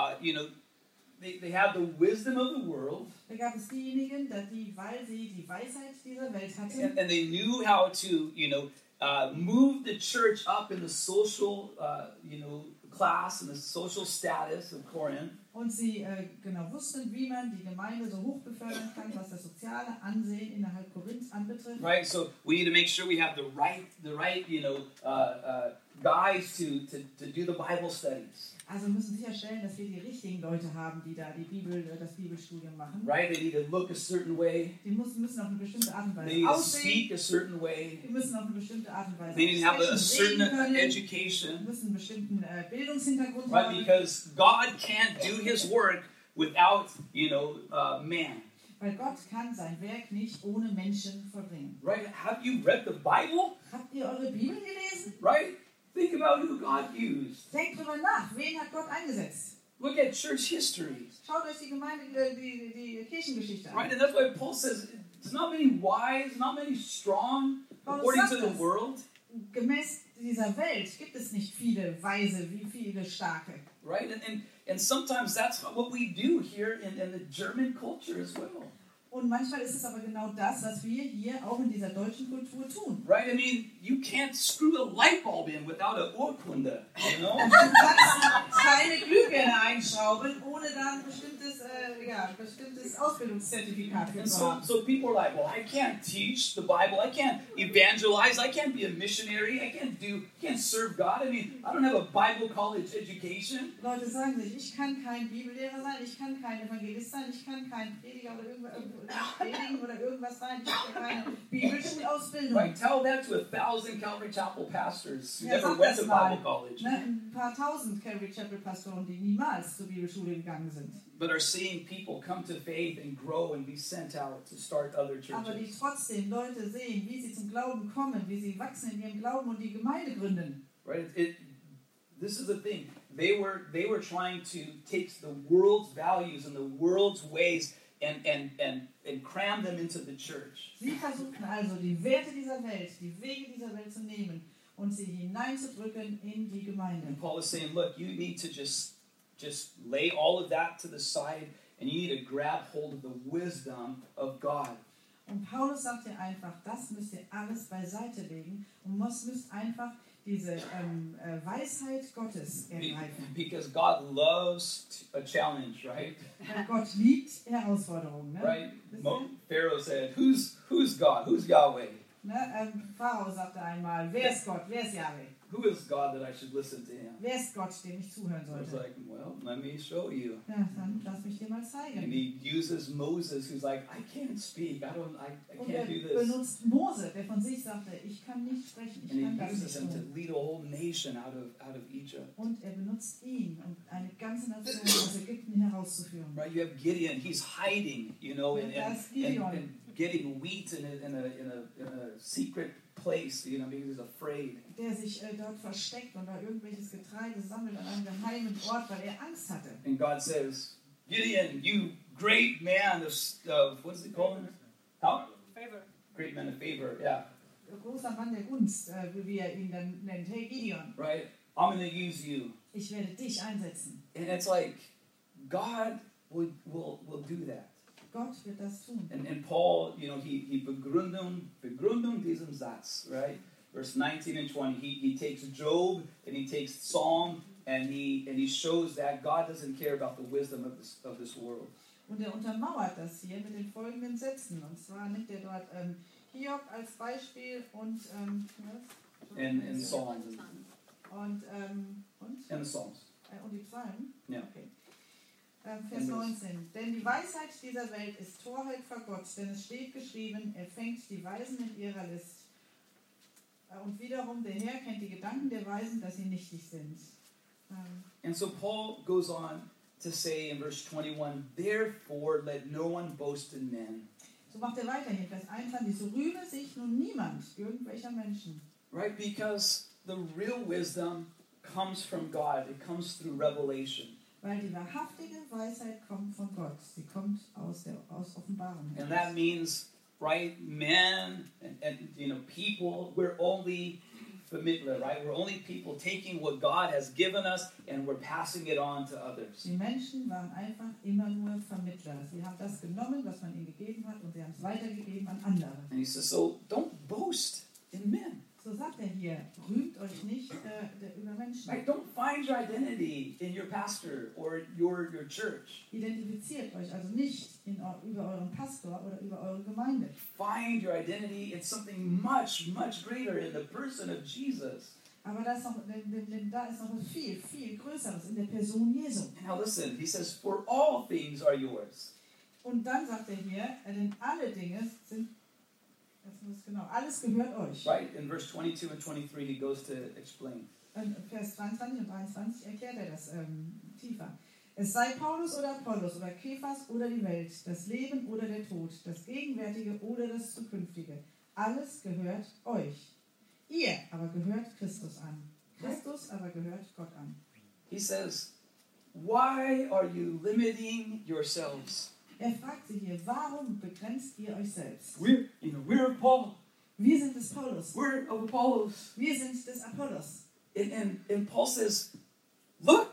they had the wisdom of the world. Da gab es diejenigen, weil sie die Weisheit dieser Welt hatten. And they knew how to, move the church up in the social, class and the social status of Corinth. Und sie wussten, wie man die Gemeinde so hoch befördern kann, was das soziale Ansehen innerhalb Korinths anbetrifft. Right, so we need to make sure we have the right, guys to do the Bible studies. Also wir müssen sicherstellen, dass wir die richtigen Leute haben, die da das Bibelstudium machen. Right, they need to look a certain way. Die müssen auf eine bestimmte Art und They Weise need to aussehen. speak a certain way. Die müssen auf eine bestimmte Art und Weise They need to have a sprechen, certain reden können. education. Die müssen einen bestimmten Bildungshintergrund Right, haben. because God can't do His work without, man. Weil Gott kann sein Werk nicht ohne Menschen vollbringen. Right? Have you read the Bible? Habt ihr eure Bibel gelesen? Right? Think about who God used. Denkt drüber nach. Wen hat Gott eingesetzt? Look at church history. Schaut euch die Kirchengeschichte an. Right? And that's why Paul says there's not many wise, not many strong, according to the world. Gemäß dieser Welt gibt es nicht viele Weise, wie viele Starke. Right? And sometimes that's what we do here in the German culture as well. Und manchmal ist es aber genau das, was wir hier auch in dieser deutschen Kultur tun. Right? I mean, you can't screw a light bulb in without a Urkunde, Du kannst keine Glühbirne einschrauben, ohne dann ein bestimmtes Ausbildungszertifikat für And zu haben. so people are like, well, I can't teach the Bible, I can't evangelize, I can't be a missionary, I can't serve God. I mean, I don't have a Bible college education. Leute sagen sich, ich kann kein Bibellehrer sein, ich kann kein Evangelist sein, ich kann kein Prediger oder irgendwas sein, ich habe keine Bibelschulausbildung. Right? Tell that to 1,000 Calvary Chapel pastors who Ja, never sag went das to mal. Bible college, Ne, ein paar tausend Calvary Chapel Pastoren, die niemals zur Bibelschule gegangen sind. but are seeing people come to faith and grow and be sent out to start other Aber die churches. trotzdem Leute sehen, wie sie zum Glauben kommen, wie sie wachsen in ihrem Glauben und die Gemeinde gründen. Right? This is the thing. They were trying to take the world's values and the world's ways and cram them into the church. Sie versuchten also, die Werte dieser Welt, die Wege dieser Welt zu nehmen und sie hineinzudrücken in die Gemeinde. And Paul is saying, look, you need to just lay all of that to the side and you need to grab hold of the wisdom of God. Und Paulus sagt hier einfach, das müsst ihr alles beiseite legen und müsst einfach diese Weisheit Gottes ergreifen. Because God loves a challenge, right? Weil Gott liebt Herausforderungen. Ne? Right? Wisst ihr? Pharaoh said, who's God? Who's Yahweh? Ne? Pharao sagte einmal, wer ist Gott, wer ist Jahwe? who is God that I should listen to him? Wer ist Gott, dem ich zuhören I was sollte? like, well, let me show you. Ja, dann lass mich dir mal And zeigen. he uses Moses, who's like, I can't speak. I Und er can't do this. benutzt Mose, der von sich sagte, ich kann nicht sprechen, ich And kann he das uses nicht him to tun. lead a whole nation out of Egypt. Und er benutzt ihn, um eine ganze Nation aus Ägypten herauszuführen. Right? You have Gideon. He's hiding, you know, and That's Gideon. getting wheat in a secret place, you know, because he's afraid. Der sich dort versteckt und da irgendwelches Getreide sammelt an einem geheimen Ort, weil er Angst hatte. And God says, Gideon, you great man of what does he call him? How? Favor. Great man of favor. Yeah. Großer Mann der Gunst, wie er ihn dann nennt. Hey Gideon, Right? I'm going to use you. ich werde dich einsetzen. And it's like God will do that. Gott wird das tun. And Paul, you know, he Begründung diesem Satz, right? Verse 19 and 20. He takes Job and he takes Psalm and he shows that God doesn't care about the wisdom of this world. Und er untermauert das hier mit den folgenden Sätzen. Und zwar nimmt er dort Hiob als Beispiel und And Psalms und and the Psalms. und die Psalmen. Ja. Okay. Vers 19. Denn die Weisheit dieser Welt ist Torheit vor Gott, denn es steht geschrieben, er fängt die Weisen in ihrer List. Und wiederum, der Herr kennt die Gedanken der Weisen, dass sie nichtig sind. And so Paul goes on to say in verse 21, therefore let no one boast in men. So macht er weiter hier, Vers 21. So rühme sich nun niemand irgendwelcher Menschen. Right? Because the real wisdom comes from God. It comes through revelation. Weil die wahrhaftige Weisheit kommt von Gott. Sie kommt aus Offenbarung. And that means, right, men and you know, people, we're only Vermittler, right? We're only people taking what God has given us and we're passing it on to others. Die Menschen waren einfach immer nur Vermittler. Sie haben das genommen, was man ihnen gegeben hat, und sie haben es weitergegeben an andere. And he says, so don't boast in men. So sagt er hier, rühmt euch nicht über Menschen. Right? Don't find your identity in your pastor or your church. Identifiziert euch also nicht über euren Pastor oder über eure Gemeinde. Find your identity in something much, much greater in the person of Jesus. Aber da ist noch was viel, viel Größeres in der Person Jesu. Now listen, he says, for all things are yours. Und dann sagt er hier, denn alle Dinge sind, alles gehört euch. Right? In verse 22 and 23, he goes to explain. Vers 22 und 23 erklärt er das tiefer. Es sei Paulus oder Apollos oder Kephas oder die Welt, das Leben oder der Tod, das Gegenwärtige oder das Zukünftige. Alles gehört euch. Ihr aber gehört Christus an. Christus aber gehört Gott an. He says, why are you limiting yourselves? Er fragt sie hier, warum begrenzt ihr euch selbst? We're of Paul. Wir sind des Paulus. We're of Apollos. Wir sind des Apollos. And Paul says, look,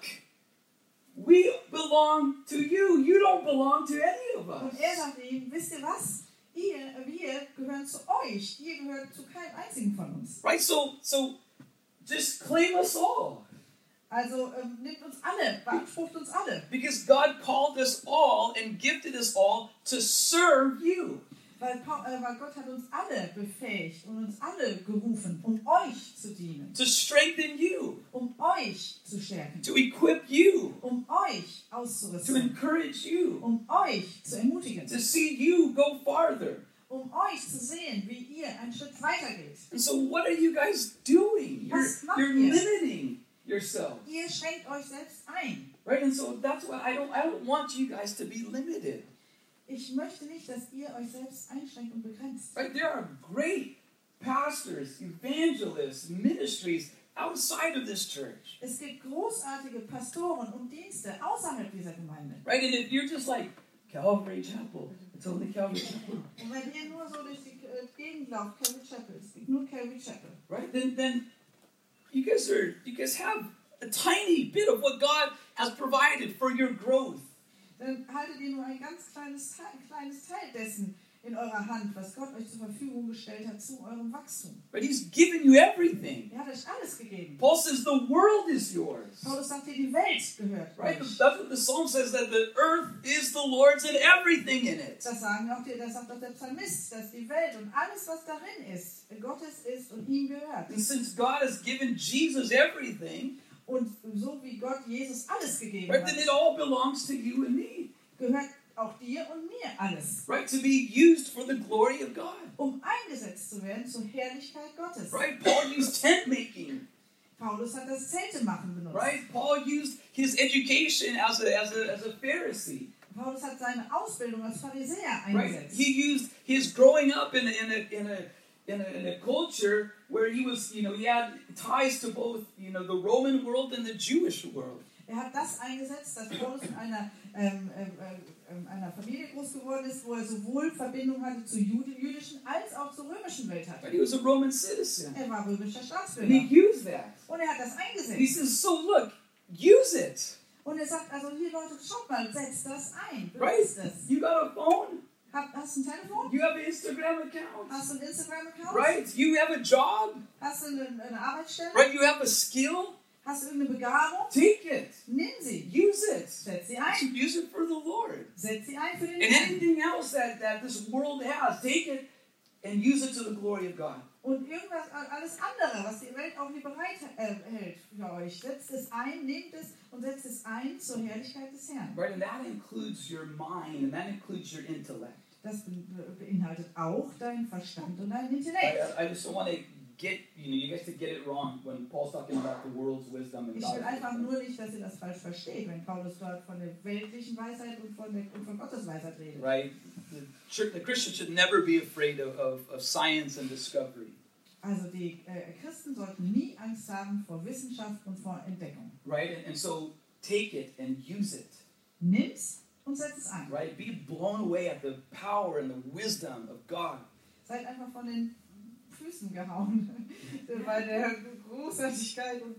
we belong to you. You don't belong to any of us. Und er sagt ihm, wisst ihr was? Wir gehören zu euch. Ihr gehört zu keinem einzigen von uns. Right? So just claim us all. Also nimmt uns alle, beansprucht uns alle. Because God called us all and gifted us all to serve you. Weil Gott hat uns alle befähigt und uns alle gerufen, um euch zu dienen. To strengthen you. Um euch zu stärken. To equip you. Um euch To auszurüsten. encourage you. Um euch zu ermutigen. To see you go farther. Um euch zu sehen, wie ihr einen Schritt weitergeht. And so what are you guys doing? Was macht You're ihr? limiting yourself. Ihr schränkt euch selbst ein. Right? And so that's why I don't want you guys to be limited. Ich möchte nicht, dass ihr euch selbst einschränkt und begrenzt. Right? There are great pastors, evangelists, ministries outside of this church. Es gibt großartige Pastoren und Dienste außerhalb dieser Gemeinde. Right? And if you're just like Calvary Chapel, it's only Calvary Chapel. Und wenn ihr nur so durch die Gegend lauft, Calvary Chapel, es gibt nur Calvary Chapel. Right? Then you guys have a tiny bit of what God has provided for your growth. Dann haltet ihr nur ein ganz kleines Teil dessen, in eurer Hand, was Gott euch zur Verfügung gestellt hat zu eurem Wachstum. Right? He's given you everything. Er hat euch alles gegeben. Paul says the world is yours. Paulus sagt dir, die Welt gehört Right? euch. That's what the psalm says, that the earth is the Lord's and everything in it. Das sagt auch der Psalmist, dass die Welt und alles, was darin ist, Gottes ist und ihm gehört. And since God has given Jesus everything, Und so wie Gott Jesus alles gegeben right, then it hat, all belongs to you and me. gehört auch dir und mir alles, Right? To be used for the glory of God. um eingesetzt zu werden zur Herrlichkeit Gottes. Right? Paul used tent making. Paulus hat das Zeltemachen benutzt. Right? Paul used his education as a Pharisee. Paulus hat seine Ausbildung als Pharisäer Right? eingesetzt. He used his growing up in a culture where he was, he had ties to both, the Roman world and the Jewish world. Er hat das eingesetzt, dass Paulus in einer Familie groß geworden ist, wo er sowohl Verbindung hatte zur jüdischen als auch zur römischen Welt hatte. Right? He was a Roman citizen. Er war römischer And he Staatsbürger. used that. Und er hat das And he eingesetzt. says, so look, use it. Und er sagt, also hier Leute, schaut mal, setzt das ein. Right? Benutzt es. You got a phone? Hast du ein Telefon? You have an Instagram account? Hast du einen Instagram-Account? Right? You have a job? Hast du eine Arbeitsstelle? Right? You have a skill? Hast du irgendeine Begabung? Take it. Nimm sie. Use it. Setz sie ein. Use it for the Lord. Setz sie ein für den And Herrn. anything else that this world has, take it and use it to the glory of God. Und irgendwas, alles andere, was die Welt auch nicht bereit hält für euch, setzt es ein, nehmt es und setzt es ein zur Herrlichkeit des Herrn. Right? And that includes your mind and that includes your intellect. Das beinhaltet auch deinen Verstand und deinen Right? Intellekt. I just don't want to get, you guys to get it wrong when Paul's talking about the world's wisdom and Ich God's will einfach wisdom. nur nicht, dass ihr das falsch versteht, wenn Paulus dort von der weltlichen Weisheit und von Gottes Weisheit redet. Right? The Christian should never be afraid of science and discovery. Also die Christen sollten nie Angst haben vor Wissenschaft und vor Entdeckung. Right? And so take it and use it. Nimm's und setz es ein. Right? Be blown away at the power and the wisdom of God. Seid einfach von den Füßen gehauen bei der Großartigkeit und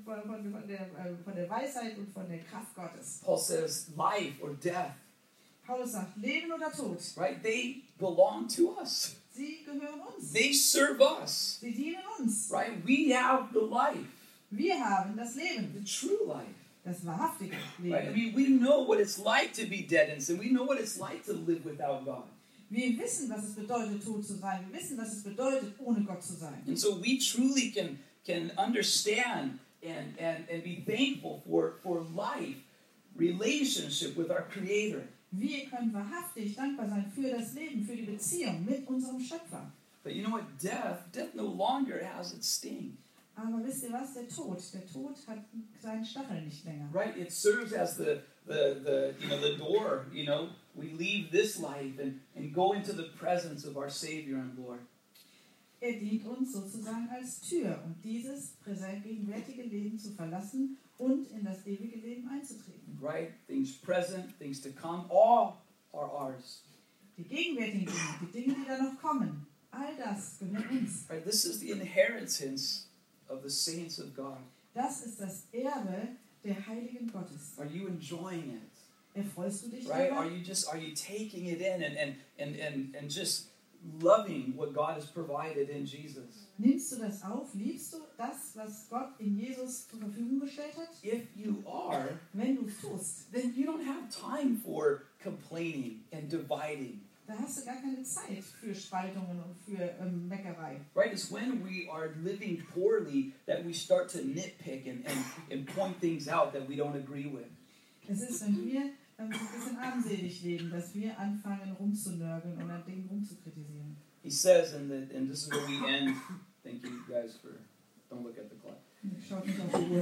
von der Weisheit und von der Kraft Gottes. Paul says life or death, Paulus sagt, Leben oder Tod, right? They belong to us. sie gehören uns. They serve us, Sie dienen uns. right? We have the life, Wir haben das Leben, the true life. das wahrhaftige Right? I Leben. mean, we know what it's like to be dead in sin. We know what it's like to live without God. Wir wissen, was es bedeutet, tot zu sein. Wir wissen, was es bedeutet, ohne Gott zu sein. And so we truly can understand and be thankful for life, relationship with our Creator. Wir können wahrhaftig dankbar sein für das Leben, für die Beziehung mit unserem Schöpfer. But you know what? Death no longer has its sting. Aber wisst ihr was? Der Tod hat seinen Stachel nicht länger. Right? It serves as the door, We leave this life and go into the presence of our Savior and Lord. Er dient uns sozusagen als Tür, um dieses gegenwärtige Leben zu verlassen und in das ewige Leben einzutreten. Right? Things present, things to come, all are ours. Die gegenwärtigen Dinge, die Dinge, die da noch kommen, all das gehört uns. Right? This is the inheritance of the saints of God. Das ist das Erbe der Heiligen Gottes. Are you enjoying it? Erfreust du dich Right? darüber? Are you taking it in and just loving what God has provided in Jesus? Nimmst du das auf? Liebst du das, was Gott in Jesus zur Verfügung gestellt hat? If you are, Wenn du es tust, then you don't have time for complaining and dividing. da hast du gar keine Zeit für Spaltungen und für Meckerei. Right? It's when we are living poorly that we start to nitpick and point things out that we don't agree with. Es ist, wenn wir ein bisschen armselig leben, dass wir anfangen rumzunörgeln und an Dingen rumzukritisieren. He says, and this is where we end. Thank you guys for, don't look at the clock. Schaut nicht auf die Uhr.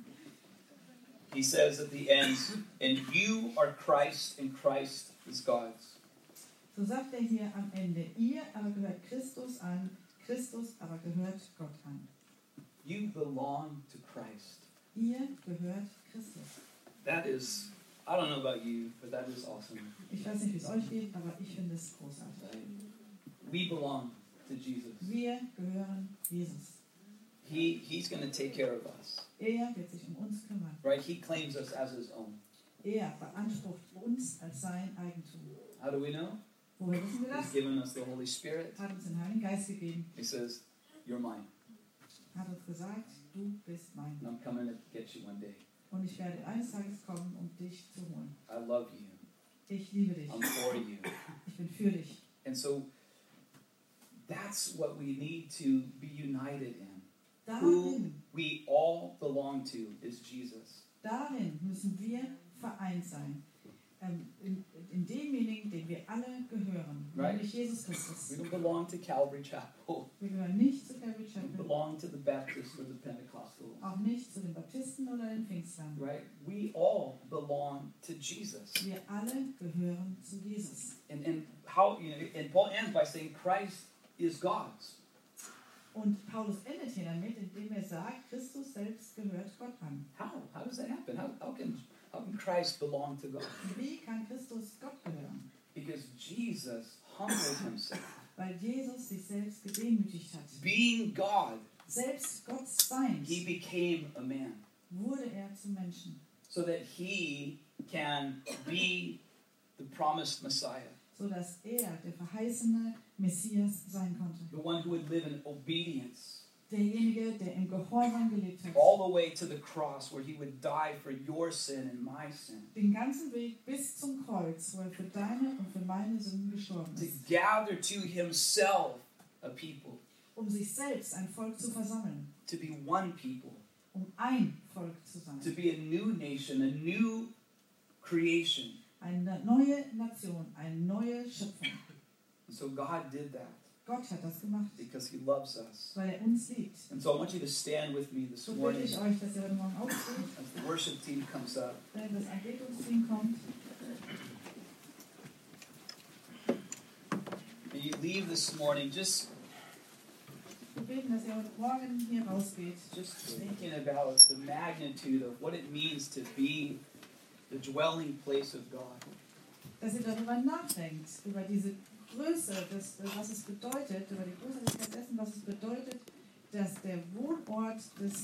He says at the end, and you are Christ and Christ is God's. So sagt er hier am Ende, ihr aber gehört Christus an, Christus aber gehört Gott an. You belong to Christ. Ihr gehört Christus. That is, I don't know about you, but that is awesome. Ich weiß nicht, wie es euch geht, aber ich finde es großartig. We belong to Jesus. Wir gehören Jesus. He's going to take care of us. Er wird sich um uns kümmern. Right? He claims us as his own. Er beansprucht uns als sein Eigentum. How do we know? Woher wissen wir He's das? given us the Holy Spirit. Hat uns den Heiligen Geist gegeben. He says, you're mine, Hat uns gesagt, du bist mein. and I'm coming to get you one day. Und ich werde eines Tages kommen, um dich zu holen. I love you. Ich liebe dich. I'm for you. Ich bin für dich. And so that's what we need to be united in. Who Darin, we all belong to is Jesus. darin müssen wir vereint sein. In demjenigen, den wir alle gehören. Right. Nämlich Jesus Christus. We don't belong to Calvary Chapel. Wir gehören nicht zu Calvary We Chapel. belong to the Baptists or the Pentecostals. Auch nicht zu den Baptisten oder den Pfingstlern. Right? We all belong to Jesus. Wir alle gehören zu Jesus. And how, and Paul ends by saying Christ is God's. Und Paulus endet hier damit, indem er sagt, Christus selbst gehört Gott an. How does that happen? How can Christ belong to God? Wie kann Christus Gott gehören? Because Jesus humbled himself. Weil Jesus sich selbst gedemütigt hat. Being God, Selbst Gott seiend he became a man wurde er zum Menschen, so that he can be the promised Messiah, so dass er der verheißene Messias sein konnte. the one who would live in obedience Derjenige, der im Gehorsam gelebt hat. all the way to the cross where he would die for your sin and my sin, Den ganzen Weg bis zum Kreuz, wo er für deine und für meine Sünden gestorben to ist. gather to himself a people, Um sich selbst ein Volk zu versammeln. to be one people, Um ein Volk zu sein. to be a new nation, a new creation. Eine neue Nation, eine neue Schöpfung. And so God did that Gott hat das gemacht, because he loves us. weil er uns liebt. And so I want you to stand with me this So bitte morning ich euch, dass ihr heute Morgen aufsteht, as the worship team comes up. wenn das Anbetungsteam kommt. And you leave this morning just Wir beten, dass ihr heute Morgen hier rausgeht. thinking about the magnitude of what it means to be the dwelling place of God. Dass ihr darüber nachdenkt, über diese Größe, was es bedeutet, über die Größerlichkeit dessen, was es bedeutet, dass der Wohnort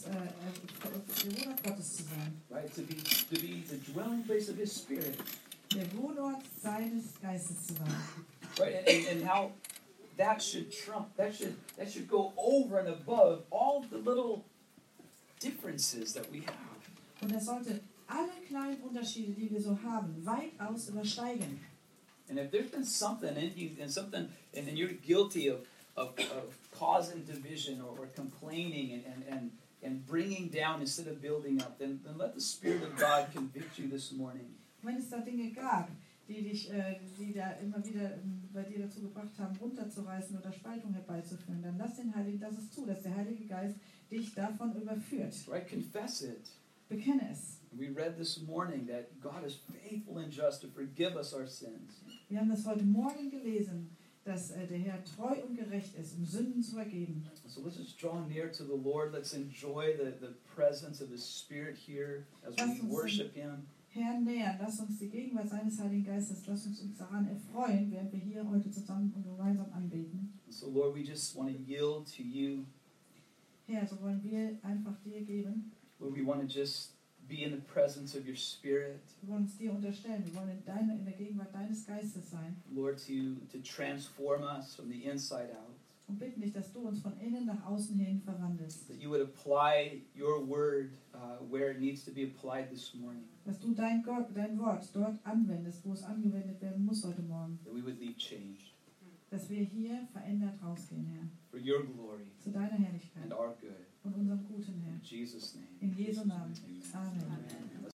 Gottes zu sein. Right? To be the dwelling place of his spirit. Der Wohnort seines Geistes zu sein. Right? And how that should trump, that should go over and above all the little differences that we have. Und das sollte alle kleinen Unterschiede, die wir so haben, weitaus übersteigen. And if there's been something in you and then you're guilty of causing division or complaining and bringing down instead of building up, then let the Spirit of God convict you this morning. Wenn es da Dinge gab, die da immer wieder bei dir dazu gebracht haben, runterzureißen oder Spaltung herbeizuführen, dann lass es zu, dass der Heilige Geist dich davon überführt. Right? Confess it. Bekenne es. We read this morning that God is faithful and just to forgive us our sins. Wir haben das heute Morgen gelesen, dass der Herr treu und gerecht ist, um Sünden zu vergeben. So let's just draw near to the Lord. Let's enjoy the presence of His Spirit here as we worship Him. Herr nähern, lass uns die Gegenwart seines Heiligen Geistes, lass uns daran erfreuen, während wir hier heute zusammen und gemeinsam anbeten. So Lord, we just want to yield to you. Herr, so wollen wir einfach dir geben. Lord, we want to just be in the presence of your Spirit. Wir wollen uns dir unterstellen, wir wollen in der Gegenwart deines Geistes sein. Lord, to transform us from the inside out. Und bitten dich, dass du uns von innen nach außen hin verwandelst. That you would apply your word where it needs to be applied this morning. Dass du dein Wort dort anwendest, wo es angewendet werden muss heute Morgen. That we would leave changed. Dass wir hier verändert rausgehen, Herr. For your glory Zu deiner Herrlichkeit and our good. und unserem guten Herr. In Jesus' name. In Jesu Namen. Amen. Amen.